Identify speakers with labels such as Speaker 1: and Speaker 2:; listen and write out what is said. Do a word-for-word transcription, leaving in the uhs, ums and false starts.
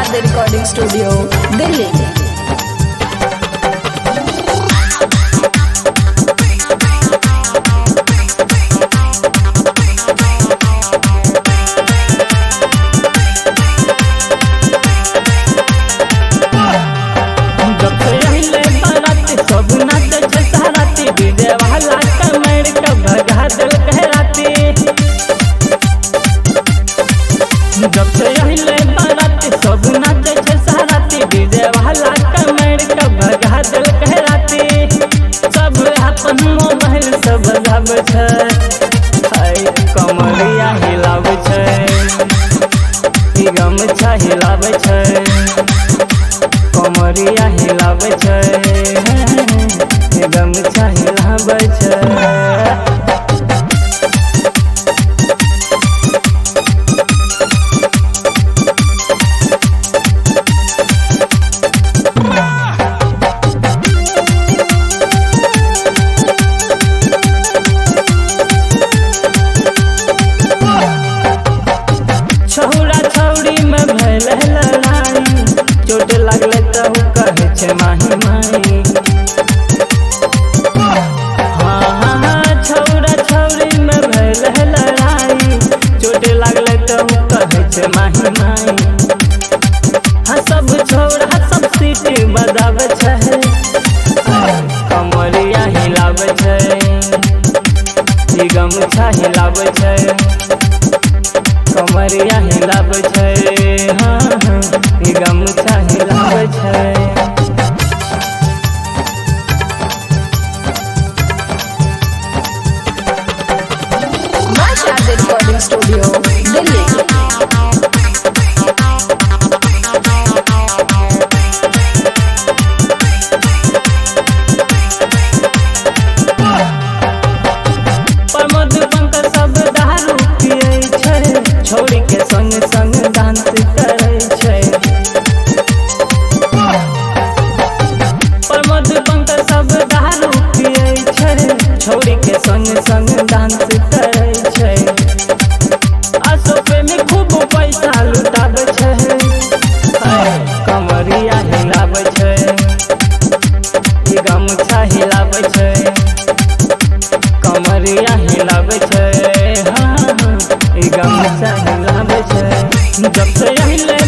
Speaker 1: Sharda recording studio Delhi.
Speaker 2: जब से अहिले बारात सब नाचे छे साराती डीजे वाला कमर के भगा दिल कहराती सब अपन मोबाइल सब बजाबै छै हाय कमरिया हिलाबै छै ई गमछा हिलाबै छै कमरिया हिलाबै छै ई गमछा हिलाबै छै। छौरा छौरी में भैल लड़ाई चोट लगले तो कहे छे माही माही। हाँ हाँ हाँ छौरा छौरी में भैल लड़ाई चोट लगले तो कहे छे माही माही। हाँ सब छौरा सब सीटी बजाबै छै कमरिया हिलाबै छै ई गमछा हिलाबै छै कमरिया हिलाबै छै हाँ हाँ ई गमछा हिलाबै छै।
Speaker 1: मां शारदा रिकॉर्डिंग स्टूडियो दिल्ली।
Speaker 2: छौरी के संग संग डांस करे छै प्रमोद पंकज सब दारू पिए छै छौरी के संग संग डांस करे छै अशोक में खूब पैसा लुटाबै छै कमरिया हिलाबै छै ई गमछा हिलाबै छै कमरिया हिलाबै छै हाँ हाँ ई गमछा हिलाबै छै। जब से अहिले